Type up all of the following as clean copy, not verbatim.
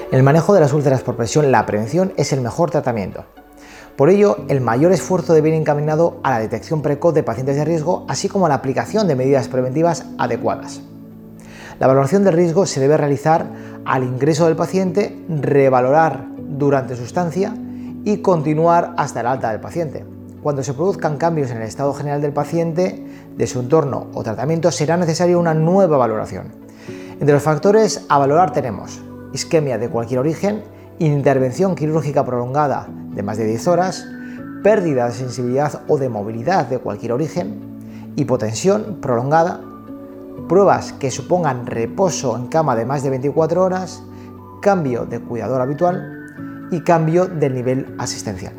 En el manejo de las úlceras por presión, la prevención es el mejor tratamiento. Por ello, el mayor esfuerzo debe ir encaminado a la detección precoz de pacientes de riesgo, así como a la aplicación de medidas preventivas adecuadas. La valoración del riesgo se debe realizar al ingreso del paciente, revalorar durante su estancia y continuar hasta el alta del paciente. Cuando se produzcan cambios en el estado general del paciente, de su entorno o tratamiento, será necesaria una nueva valoración. Entre los factores a valorar tenemos isquemia de cualquier origen, intervención quirúrgica prolongada de más de 10 horas, pérdida de sensibilidad o de movilidad de cualquier origen, hipotensión prolongada, pruebas que supongan reposo en cama de más de 24 horas, cambio de cuidador habitual y cambio del nivel asistencial.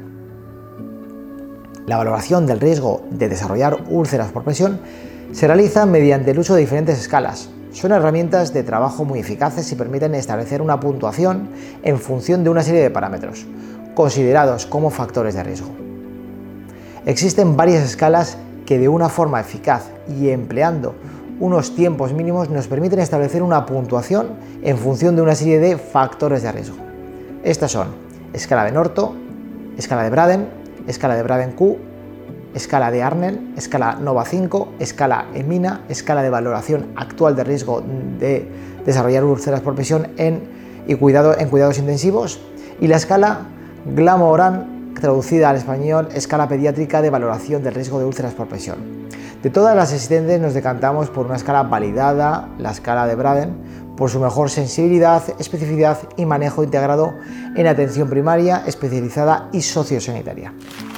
La valoración del riesgo de desarrollar úlceras por presión se realiza mediante el uso de diferentes escalas. Son herramientas de trabajo muy eficaces y permiten establecer una puntuación en función de una serie de parámetros, considerados como factores de riesgo. Existen varias escalas que de una forma eficaz y empleando unos tiempos mínimos nos permiten establecer una puntuación en función de una serie de factores de riesgo. Estas son escala de Norton, escala de Braden, escala de Braden-Q, escala de Arnell, escala Nova 5, escala EMINA, escala de valoración actual de riesgo de desarrollar úlceras por presión en cuidados intensivos, y la escala Glama-Oran, traducida al español, escala pediátrica de valoración del riesgo de úlceras por presión. De todas las existentes nos decantamos por una escala validada, la escala de Braden, por su mejor sensibilidad, especificidad y manejo integrado en atención primaria, especializada y sociosanitaria.